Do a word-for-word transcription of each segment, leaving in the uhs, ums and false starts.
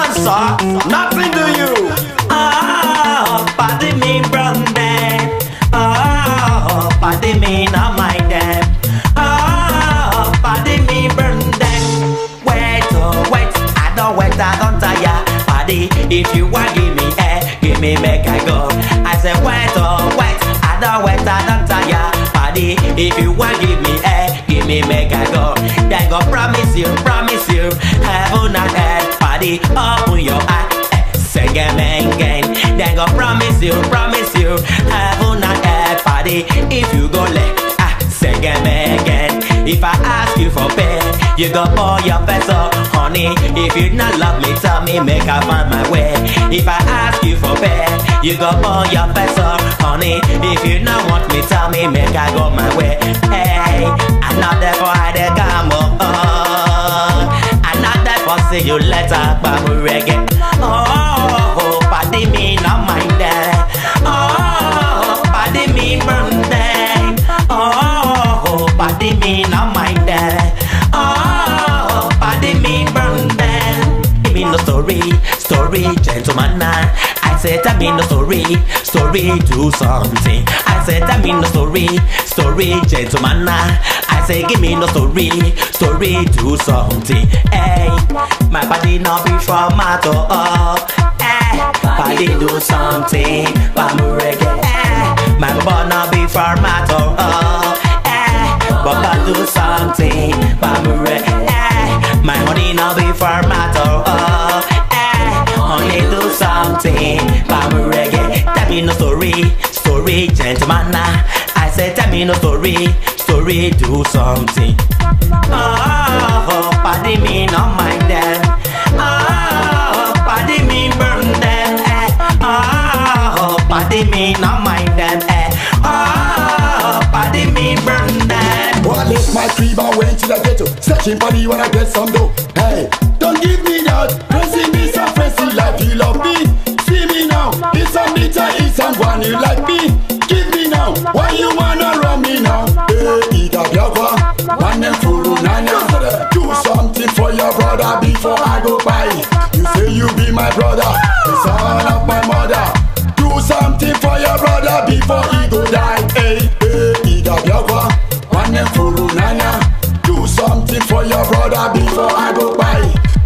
answer, nothing to you. Oh, pardon me, brother. Oh, pardon me, not my dad. Oh, pardon me, brother. Wait, oh, wait, I don't wait, I don't tire. Paddy, if you want give me air, give me make I go. I say wait, oh, wait, I don't wait, I don't tire. Paddy, if you want give me air, give me make I go. Then go promise you, promise you, heaven and earth. Paddy, open your eye, say again, again. Then go promise you, promise you, heaven and earth. Paddy, if you go let, ah, say again, again. If I ask you for pay, you go pour your vessel, honey. If you not love me, tell me, make I find my way. If I ask you for pay, you go pour your vessel, honey. If you not want me, tell me, make I go my way. Hey, I'm not there for I dey come up. Oh, I'm not there for see you later, but we reggae. Oh, pardon me, not mind that. Oh, pardon me, birthday. Oh, pardon me, not mind that. Oh, pardon me, birthday. Give me no story, story, gentleman. I said, tell me no story, story, do something. I said, tell me no story, story, gentleman. I say, give me no story, story, do something. Hey, my body not be format oh. Hey, body do something, but reggae. Hey, my body not be format oh. Hey, but do something, but reggae. Hey, my honey not be format oh. Honey do something, Bama reggae. Tell me no story, story, gentleman. I said tell me no story, story, do something. Oh, pardon me, not mind them. Oh, pardon me, burn them. Eh. Oh, pardon me, not mind them. Eh. Oh, pardon me, burn them. Well, I left my crib and went to the ghetto, searching for the when I get some dough. Hey, don't give me that, pressing me so pressing like you love me. See me now, it's a meter, it's someone you like me. Give me now, why you wanna run me now? Hey, ita biakwa, one and furu nanya. Do something for your brother before I go by. You say you be my brother, the son of my mother. Do something for your brother before he go die. Hey, hey, ita biakwa, one and furu nanya. Do something for your brother before I go by.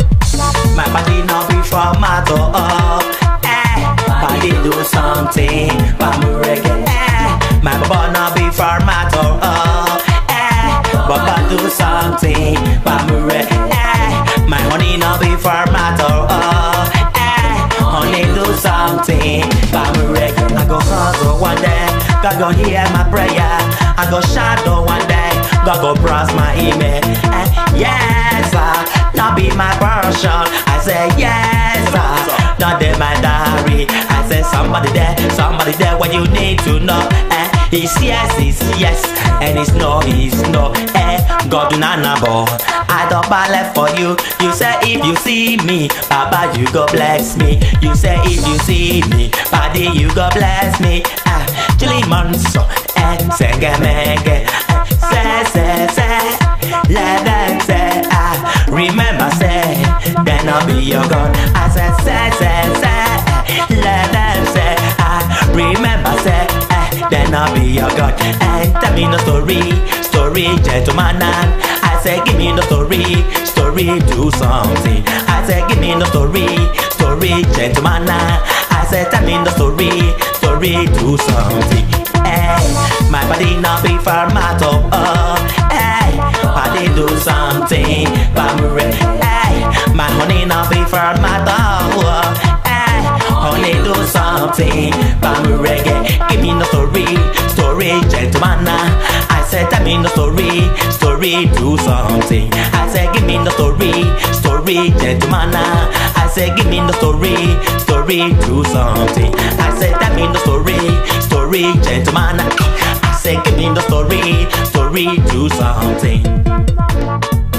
My body not be format oh. Eh, body do something, but reggae. Eh, my body not be format oh. Eh, but do something, but reggae. Eh, my honey not be format oh. Eh, honey do something, but reggae. I go hustle one day, God go hear my prayer. I go shadow one day, God go browse my email. Eh, yes, sir, not be my version. I say yes, sir, not in my diary. I say somebody there, somebody there when you need to know. Eh, it's yes, it's yes, and it's no, it's no. Eh, God do not know. I don't ballet for you. You say if you see me, Baba, you go bless me. You say if you see me, Paddy, you go bless me. Ah, Julie Monso, eh, senge menge, eh, say, say, say, let them say, ah, remember say, then I'll be your God. I say, say, say, say, eh, let them say, ah, remember say, eh, then I'll be your God. And tell me no story, story, gentleman. I say, give me no story, story, do something. I say, give me no story, story, gentleman. I say, tell me no story, story, do something. Hey, my body not be format oh. Hey, body do something, Bamure. Hey, my honey not be format oh. Hey, honey do something, Bamure. Give me no story, story, gentleman. I said, tell me no story, story, do something. I said, give me no story, story, gentleman. I said, give me no story, story, do something. I said, tell me no story, story, gentleman. I said, give me the story, story, do something.